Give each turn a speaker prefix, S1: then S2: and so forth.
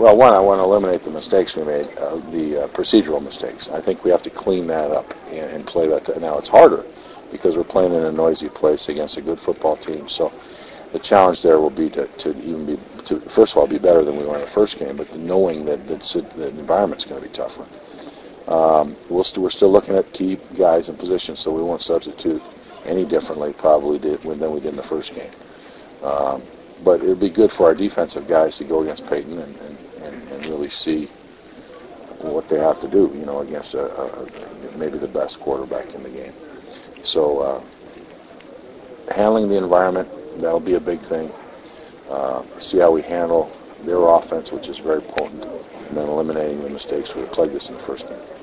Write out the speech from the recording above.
S1: Well, one, I want to eliminate the mistakes we made, the procedural mistakes. I think we have to clean that up and play that. Now, it's harder because we're playing in a noisy place against a good football team. So the challenge there will be to first of all, be better than we were in the first game, but knowing that the environment's going to be tougher. We're still looking at key guys and positions, so we won't substitute any differently probably than we did in the first game. But it would be good for our defensive guys to go against Peyton and really see what they have to do, against maybe the best quarterback in the game. So handling the environment, that'll be a big thing. See how we handle their offense, which is very potent, and then eliminating the mistakes that plagued us in the first game.